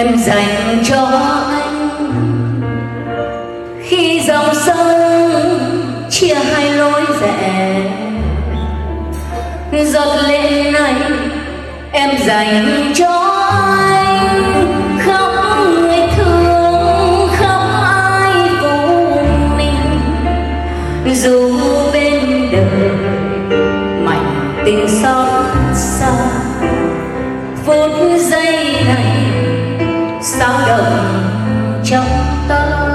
em dành cho anh khi dòng sông chia hai lối rẽ. Giọt lệ này em dành cho anh, khóc người thương khóc ai phụ mình, dù bên đời mảnh tình xót xa. Phút giây này sao động trong tâm.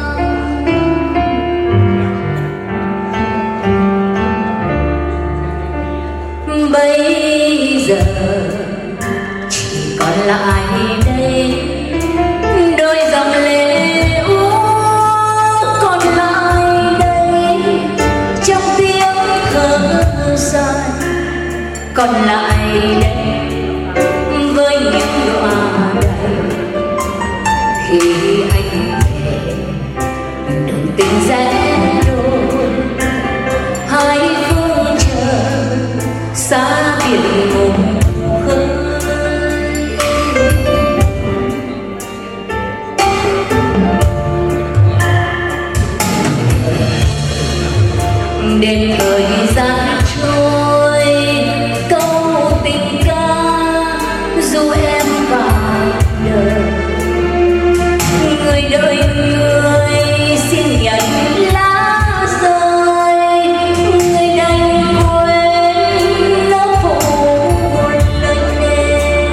Bây giờ chỉ còn lại đây đôi dòng lệ ướt, còn lại đây trong tiếng thở dài, còn lại đây với những đóa đầy. Khi anh về đường tình rẽ đôi, hai phương trời xa biển ngủ khơi. Đến thời gian trôi câu tình ca dù em vào đời, người đời người xin nhận lá rơi, người đành quên lớp phủ lời thề.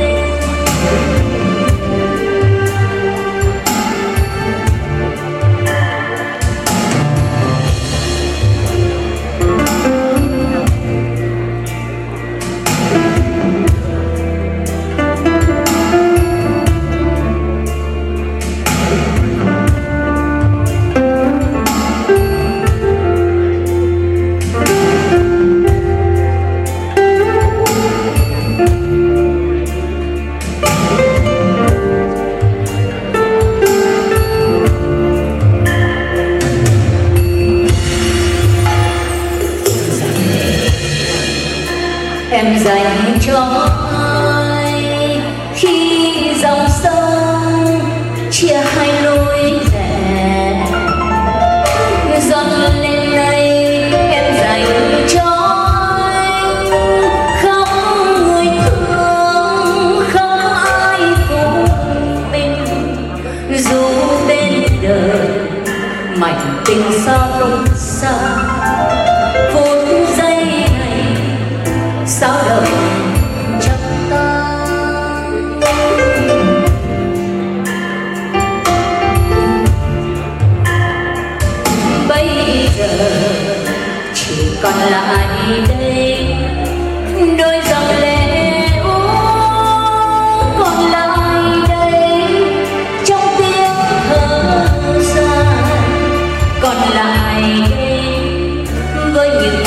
Em dành cho ai khi dòng sông chia hai lối rẽ. Giọt lệ này em dành cho anh, khóc người thương khóc ai phụ mình, dù bên đời mảnh tình xót xa. Phút giây này sao động trong tâm. Bây giờ chỉ còn lại đây đôi dòng lệ ướt, còn lại đây trong tiếng thở dài, còn lại đây với những